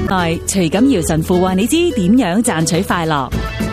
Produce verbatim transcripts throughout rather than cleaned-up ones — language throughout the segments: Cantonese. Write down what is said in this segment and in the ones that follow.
來徐錦堯神父話你知點樣賺取快樂。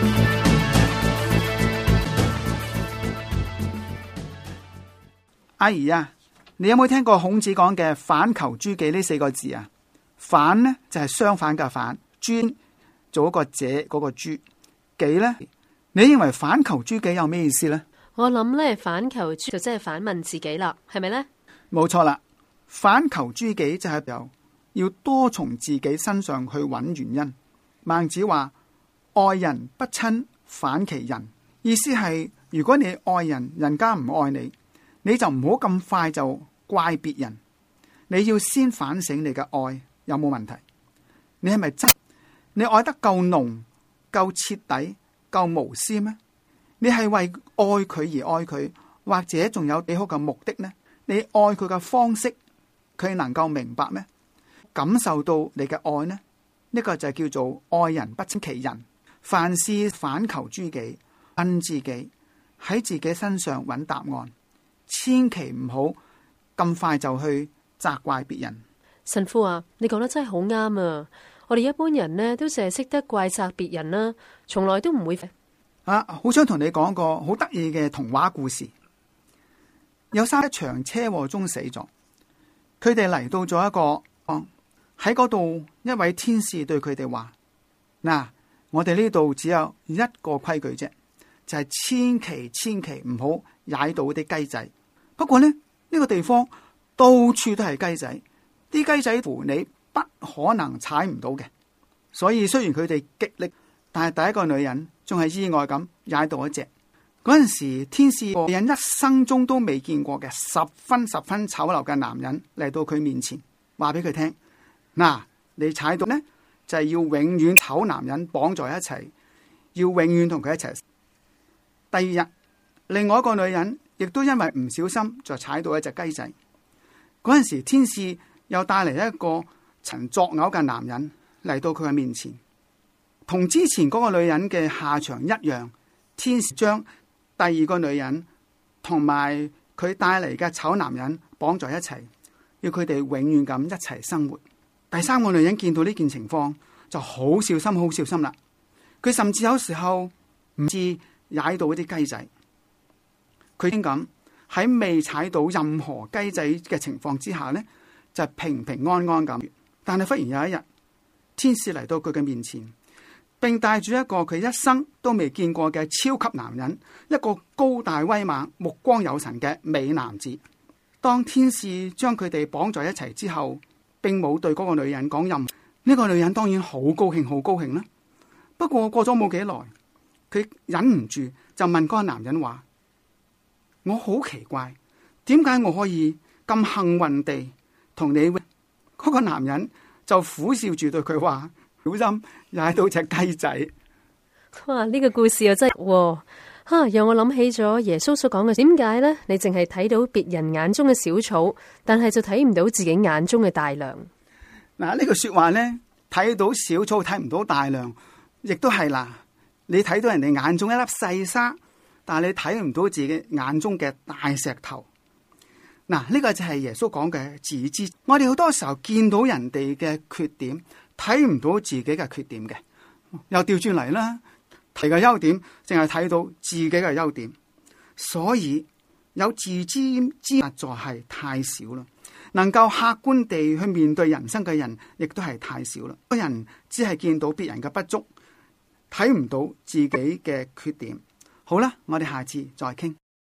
阿姨啊，你有冇聽過孔子講嘅反求諸己呢四個字啊？反呢就係相反嘅反，專做一個者嗰個諸，己呢？你認為反求諸己有咩意思呢？ 我諗咧，反求諸就即係反問自己啦，係咪呢？ 冇錯啦，反求諸己就係由要多從自己身上去揾原因。孟子話：愛人不親，反其仁。意思係如果你愛人，人家唔愛你，你就唔好咁快就怪別人，你要先反省你嘅愛有冇問題。你係咪真？你愛得夠濃、夠徹底、夠無私咩？你係為愛佢而愛佢，或者仲有幾好嘅目的呢？你愛佢嘅方式，佢能夠明白咩？感受到你嘅愛呢？呢個就叫做愛人不親其仁。凡事反求諸己，問自己，喺自己身上揾答案，千祈唔好咁快就去責怪別人。 神父啊，你講得真係好啱啊！我哋一般人呢，都淨係識得怪責別人啦，從來都唔會。 啊，好想同你講個好得意嘅童話故事。有三一場車禍中死咗，佢哋嚟到咗一個喺嗰度，一位天使對佢哋話：嗱，我哋呢度只有一個規矩啫，就係千祈千祈唔好踩到啲雞仔。不過呢，呢個地方到處都係雞仔，啲雞仔乎你不可能踩唔到嘅。所以雖然佢哋極力，但係第一個女人仲係意外咁踩到一隻。嗰陣時，天使個人一生中都未見過嘅十分十分醜陋嘅男人嚟到佢面前，話俾佢聽：嗱，你踩到呢，就係要永遠醜男人綁在一齊，要永遠同佢一齊。第二日，另外一個女人亦都因為唔小心就踩到一隻雞仔。嗰陣時，天使又帶嚟一個曾作嘔嘅男人嚟到佢嘅面前。同之前嗰個女人嘅下場一樣，天使將第二個女人同埋佢帶嚟嘅醜男人綁在一齊，要佢哋永遠咁一齊生活。第三個女人見到呢件情況就好小心好小心啦，佢甚至有時候唔知踩到啲雞仔。佢先咁喺未踩到任何雞仔嘅情況之下呢，就平平安安咁。但係忽然有一日，天使嚟到佢嘅面前，並帶住一個佢一生都未見過嘅超級男人，一個高大威猛、目光有神嘅美男子。當天使將佢哋綁在一齊之後，並冇對嗰個女人講任何。呢個女人當然好高興，好高興啦。不過過咗冇幾耐，佢忍唔住就問嗰個男人話：我好奇怪，點解我可以咁幸運地同你？嗰個男人就苦笑住對佢話：小心踩到隻雞仔。 哇！呢個故事又真係，吓讓我諗起咗耶穌所講嘅。點解呢？你淨係睇到別人眼中嘅小草，但係就睇唔到自己眼中嘅大梁。 嗱，呢句說話呢，睇到小草睇唔到大梁，亦都係啦。你睇到人哋眼中一粒細沙，但係你睇唔到自己眼中嘅大石頭。嗱，呢個就係耶穌講嘅自知。我哋好多時候見到人哋嘅缺點，睇唔到自己嘅缺點嘅，又調轉嚟啦。提嘅優點，淨係睇到自己嘅優點，所以有自知之實在係太少啦。能夠客觀地去面對人生嘅人，亦都係太少啦。個人只係見到別人嘅不足，睇唔到自己嘅缺點。好啦，我哋下次再傾。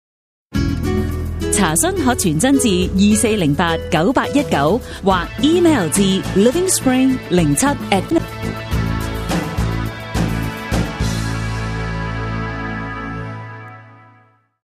查詢可傳真至二四零八九八一九或 email 至 living spring 零七 at